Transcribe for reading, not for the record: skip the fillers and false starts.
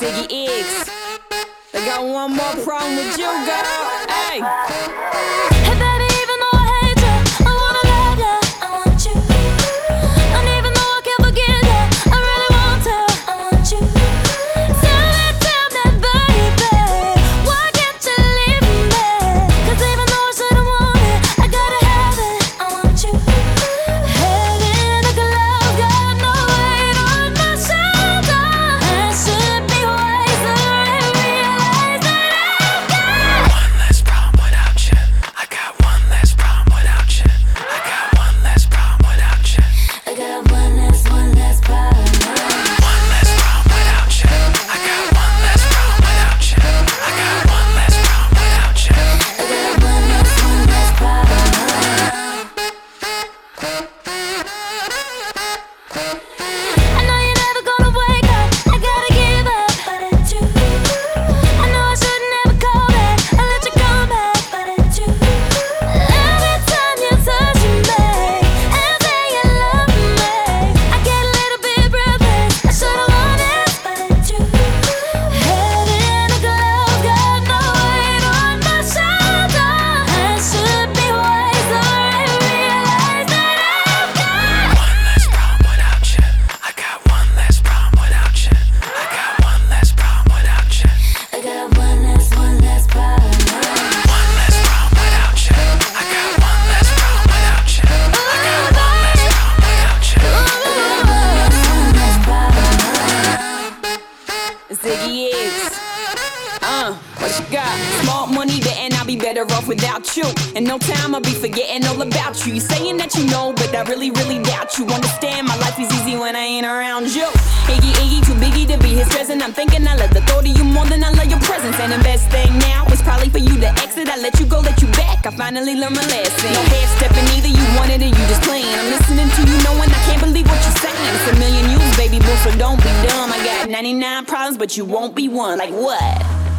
Ziggy X. They got one more problem with you, girl. Hey. Hey baby, even though I hate you, I wanna love you, I want you. And even though I can't forget you, I really want to, I want you. Tell me, baby, why can't you leave me? 'Cause even though I shouldn't want it, I gotta have it, I want you. Heaven like a love, got no weight on my shoulder. I should be wiser and realize that I've got one less problem without you. I got one less problem without you. I got one less problem without you. I got one less problem. One less problem without you. I got one less problem without you. I got one less problem without you. I got one less problem. I know you're never gonna wake up, I gotta give up, but it's you. I know I should never call back, I let you come back, but it's you. Every time you touch me and say you love me, I get a little bit breathless, I should've known it, but it's you. Heaven like a love, got no weight on my shoulder. I should be wiser and realize that I've got One less problem without you. I got one less problem without you. I got one less problem without you. I got one less problem. One less problem without you. I got one less problem without you. I got one less problem without you. Ziggy X. What you got? Smart money, betting I'll be better off without you. In no time I'll be forgetting all about you. You saying that you know, but I really doubt you. Understand my life is easy when I ain't around you. Iggy, too biggie to be his present. I'm thinking I love the thought of you more than I love your presence. And the best thing now is probably for you to exit. I let you go, let you back. I finally learned my lesson. No head stepping either, you wanted it, you just playing. I'm listening to you knowing I can't believe what you're saying. It's a million yous, baby boo, so don't be dumb. I got 99 problems, but you won't be one. Like what?